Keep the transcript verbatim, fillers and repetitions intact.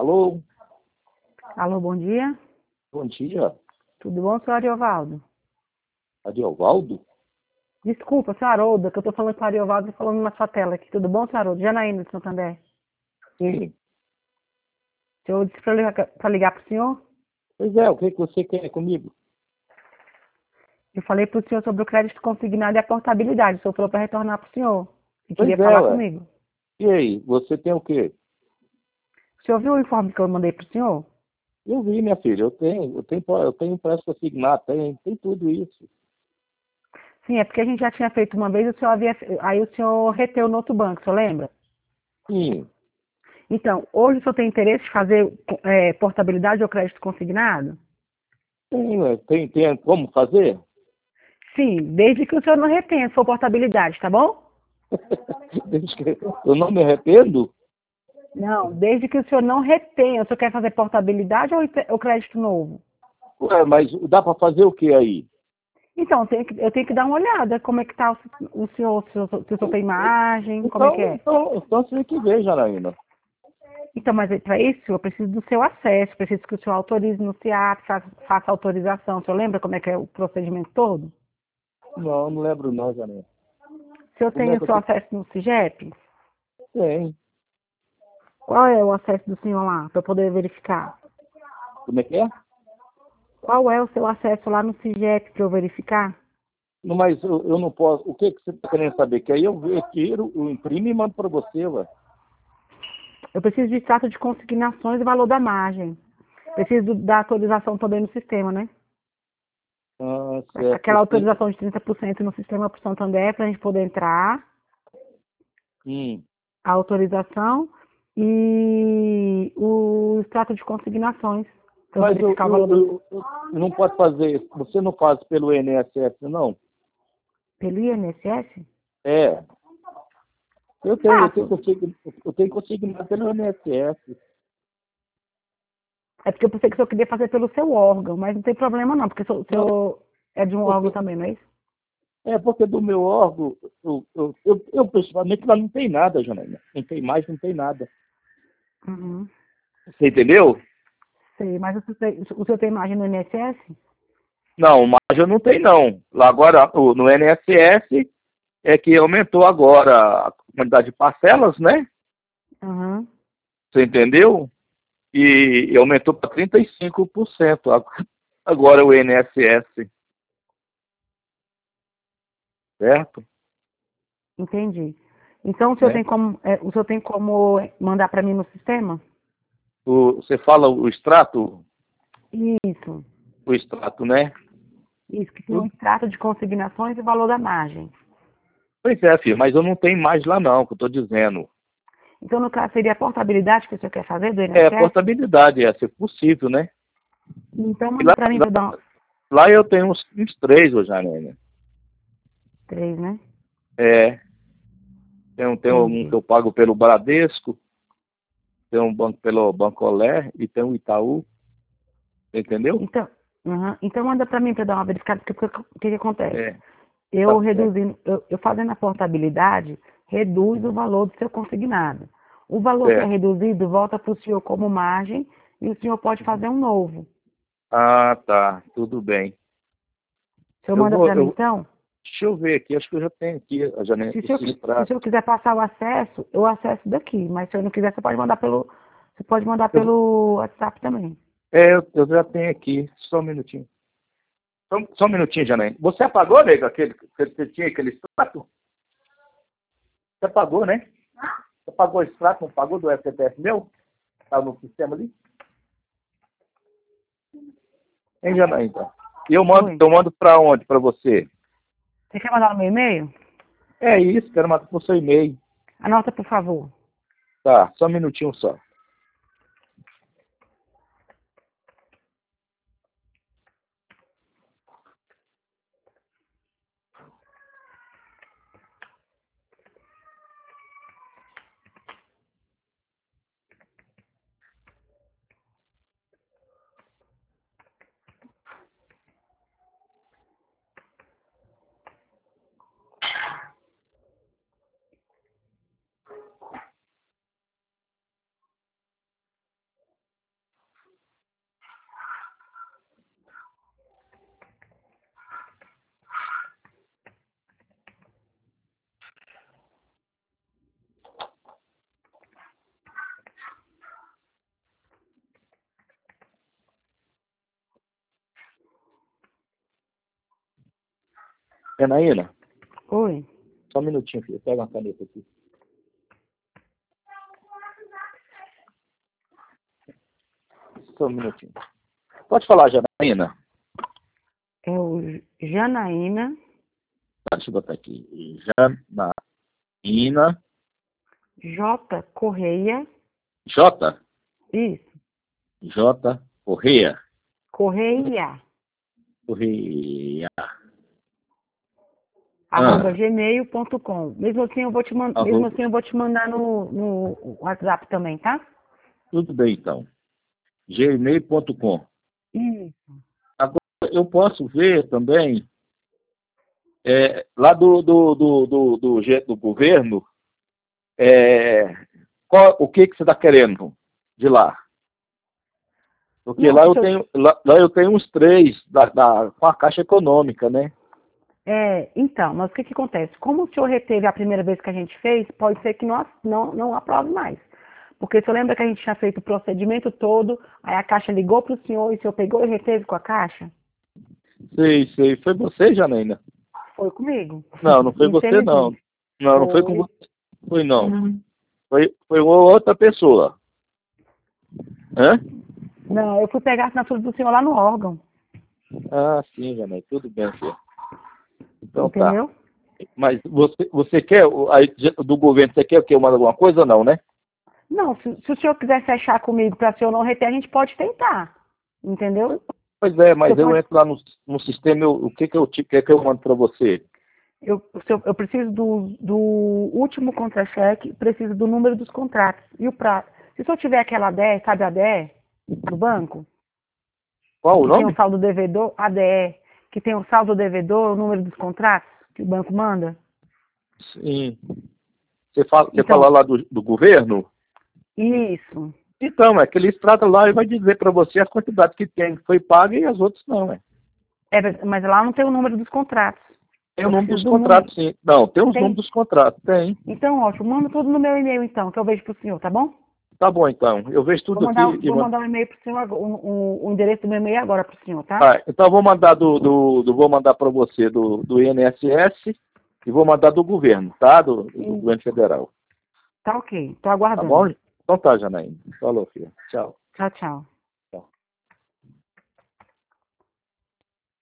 Alô? Alô, bom dia. Bom dia. Tudo bom, senhor Ariovaldo? Ariovaldo? Desculpa, senhor Haroldo, que eu tô falando com o Ariovaldo e falando na sua tela aqui. Tudo bom, senhor Haroldo? Janaína de Santander. Sim. O senhor disse para ligar, pra ligar pro senhor? Pois é, o que, que você quer comigo? Eu falei pro senhor sobre o crédito consignado e a portabilidade. O senhor falou para retornar pro senhor. E Pois queria é, falar ué. comigo. E aí, você tem o quê? O senhor viu o informe que eu mandei pro senhor? Eu vi, minha filha, eu tenho, eu tenho, eu tenho empréstimo consignado, tem, tem tudo isso. Sim, é porque a gente já tinha feito uma vez, o senhor havia, aí o senhor reteu no outro banco, o senhor lembra? Sim, Então, hoje o senhor tem interesse em fazer é, portabilidade ou crédito consignado? tem, ué, tem, tem como fazer? Sim, desde que o senhor não retenha a sua portabilidade, tá bom? Desde que eu não me arrependo? Não, desde que o senhor não retenha. O senhor quer fazer portabilidade ou ite- ou crédito novo? Ué, mas dá para fazer o que aí? Então, eu tenho que, eu tenho que dar uma olhada como é que está o, o senhor, se o, se o senhor tem imagem, como é que Então, é. então, então você tem que ver, Janaína. Então, mas para isso eu preciso do seu acesso, preciso que o senhor autorize no SEAP, faça, faça autorização. O senhor lembra como é que é o procedimento todo? Não, não lembro não, Janaína. O senhor Como tem é o que eu seu tenho? acesso no SIGEP? Tem. Qual é o acesso do senhor lá, para eu poder verificar? Como é que é? Qual é o seu acesso lá no SIGEP para eu verificar? Não, mas eu, eu não posso. O que, que você está querendo saber? Que aí eu eu tiro, eu imprimo e mando para você, ué. Eu preciso de extrato de consignações e valor da margem. Preciso da autorização também no sistema, né? Ah, certo. Aquela Você... autorização de trinta por cento no sistema para o Santander para a gente poder entrar, Hum. a autorização e o extrato de consignações para eu Mas eu, verificar o eu, valor do, eu, eu não pode fazer isso. Você não faz pelo I N S S, não? pelo I N S S. É. Eu tenho, eu tenho Faço. consigo, eu tenho consignado pelo I N S S. É porque eu pensei que o senhor queria fazer pelo seu órgão, mas não tem problema não, porque o senhor o Não, senhor é de um órgão porque, também, não é isso? é porque do meu órgão, eu, eu, eu, eu pessoalmente lá não tem nada, Janaína. Não tem mais, não tem nada. Uhum. Você entendeu? Sei, mas o senhor, tem, o senhor tem imagem no I N S S? Não, mas eu não tenho não. Lá agora, o- no I N S S, é que aumentou agora a quantidade de parcelas, né? Uhum. Você entendeu? E, e aumentou para trinta e cinco por cento a- agora o I N S S, certo? Entendi. Então o senhor Né? tem como, é, o senhor tem como mandar para mim no sistema? O, você fala o extrato, Isso. o extrato, né? Isso, que tem um Tudo. extrato de consignações e valor da margem. Pois é, filho, mas eu não tenho mais lá não, que eu estou dizendo. Então, no caso, seria a portabilidade que o senhor quer fazer do É, I N S S? portabilidade, é, se possível, né? Então, E manda lá, para mim lá, para dar uma... lá eu tenho uns, uns três, ô Janine. Três, né? É, tem, um- tem um que Entendi. eu pago pelo Bradesco, tem um banco pelo Bancolé e tem um Itaú, entendeu? Então, uhum. Então manda para mim para dar uma verificada, porque o que, que, que acontece? É, Eu tá certo. reduzindo, eu, eu fazendo a portabilidade, reduz o valor do seu consignado. O valor que é Certo. reduzido volta para o senhor como margem e o senhor pode fazer um novo. Ah, tá, tudo bem. O senhor Eu manda vou, para mim eu, então? deixa eu ver aqui, acho que eu já tenho aqui a janela Se o, do senhor, qui- se o Cistrato. senhor quiser passar o acesso, eu acesso daqui. Mas se eu não quiser, você pode mandar pelo, você pode mandar Eu, vou- pelo WhatsApp também. é, eu, eu já tenho aqui, só um minutinho. Só, só um minutinho, Janaína. Você apagou, nego, aquele que você tinha aquele extrato? Você apagou, né? Você apagou o extrato, não pagou do F T F meu? Tá no sistema ali? Hein, Janaína? E eu mando, Oi. eu mando pra onde, pra você? Você quer mandar no meu e-mail? É isso, quero mandar pro seu e-mail. Anota, por favor. Tá, só um minutinho só. Janaína, Oi. só um minutinho, filha. Pega uma caneta aqui. Só um minutinho. Pode falar, Janaína. É o Janaína Tá, deixa eu botar aqui. Janaína. J. Correia. J. Isso. J. Correia. Correia. Correia. Arroba Ah. gmail ponto com. Mesmo assim eu vou te mandar, Arroba. mesmo assim eu vou te mandar no, no WhatsApp também, tá? Tudo bem, então. gmail ponto com. Isso. Agora, eu posso ver também, é, lá do, do, do, do, do, do, do governo, é, qual, o que, que você está querendo de lá? Porque Não, lá, eu se eu- tenho, lá, lá eu tenho uns três da, da, com a Caixa Econômica, né? É, então, mas o que que acontece? Como o senhor reteve a primeira vez que a gente fez, pode ser que não, não, não aprove mais. Porque o senhor lembra que a gente tinha feito o procedimento todo, aí a Caixa ligou para o senhor e o senhor pegou e reteve com a Caixa? Sei, sei. Foi você, Janaína? Foi comigo. Não, não foi você, não. Infelizmente. Não, não foi com Foi. você. Foi, não. Uhum. Foi, foi uma outra pessoa. Hã? Não, eu fui pegar a assinatura do senhor lá no órgão. Ah, sim, Janaína. Tudo bem, filho. Então tá. Entendeu? Mas você, você quer, o- aí, do governo, você quer o quê? Uma, alguma coisa ou não, né? Não, se, se o senhor quiser fechar comigo para o senhor não reter, a gente pode tentar. Entendeu? Pois é, O mas senhor eu pode. entro lá no, no sistema, eu, o que que eu, te- que que eu mando para você? Eu, o senhor- eu preciso do, do último contra-cheque, preciso do número dos contratos. E o prazo. Se o senhor tiver aquela A D E, sabe a D E do banco? Qual o Que tem o nome? saldo devedor, A D E, que tem o saldo devedor, o número dos contratos que o banco manda? Sim. Você fala, você Então, fala lá do, do governo? isso. Então, é que eles tratam lá e vai dizer para você as quantidades que tem, que foi paga e as outras não, é. É, ver- mas lá não tem o número dos contratos. Tem o Eu nome preciso dos do número. contratos, sim. Não, tem os Tem? nomes dos contratos, tem. Então, ótimo. Manda tudo no meu e-mail, então, que eu vejo pro senhor, tá bom? Tá bom, então. Eu vejo Vou tudo aqui mandar, e vou mando. mandar um e-mail pro senhor, agora- o, o, o endereço do meu e-mail agora pro senhor, tá? Ah, então eu vou mandar do, do, do- vou mandar para você do, do I N S S e vou mandar do governo, tá? Do, do E- governo federal. Tá ok. Tô Tá bom? aguardando. Então tá, Janaína. Falou, filha. Tchau. Tchau, tchau.